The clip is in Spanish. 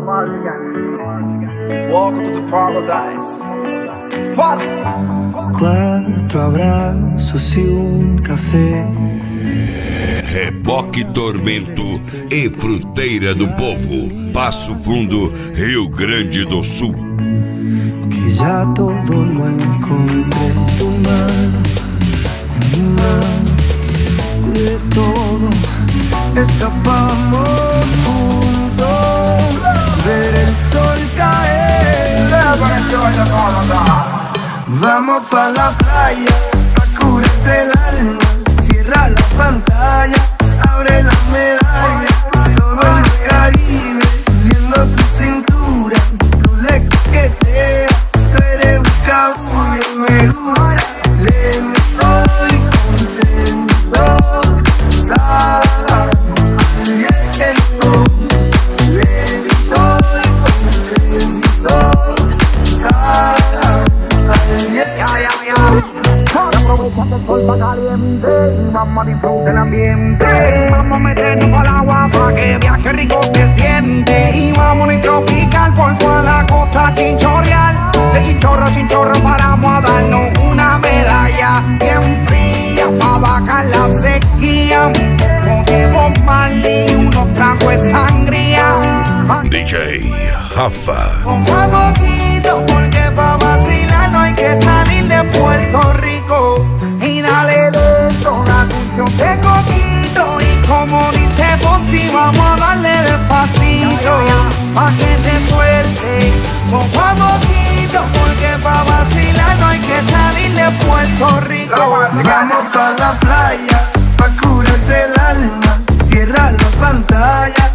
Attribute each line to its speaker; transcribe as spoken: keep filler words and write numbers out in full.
Speaker 1: Welcome to the paradise.
Speaker 2: Quattro abraços e um café.
Speaker 3: Reboque Tormento e Fruteira do Povo, Passo Fundo, Rio Grande do Sul.
Speaker 2: Que já todo lo encontré en tu mano, mi mano, de todo escapamos juntos, ver el sol caer. Vamos pa' la playa, pa' curarte el alma. Cierra la pantalla, abre la medalla. Todo el Caribe, viendo tu cintura. Tú le coqueteas, tú eres un cabullo, me gusta. Lento y contento, la, lento, lento y contento, la,
Speaker 4: Aprovechando el sol pa' caliente, vamos a disfrutar el ambiente. Vamos a meternos pa'l agua pa' que viaje rico se siente. Y vamos a tropical por toda la costa chinchorreal. De chinchorro a chinchorro paramos a darnos una medalla bien fría pa' bajar la sequía. Un poco de Bob Marley, unos tragos de sangría.
Speaker 3: D J Rafa.
Speaker 4: Con favorito, porque pa' vacilar no hay que salir de Puerto Rico. Y dale lento, una cuestión de coquito. Y como dice Ponzi, vamos a darle despacito, pa' que se suelte. Con favorito, porque pa' vacilar no hay que salir de Puerto Rico.
Speaker 2: vamos pa' la playa, pa' curarte el alma. Cierra la pantalla,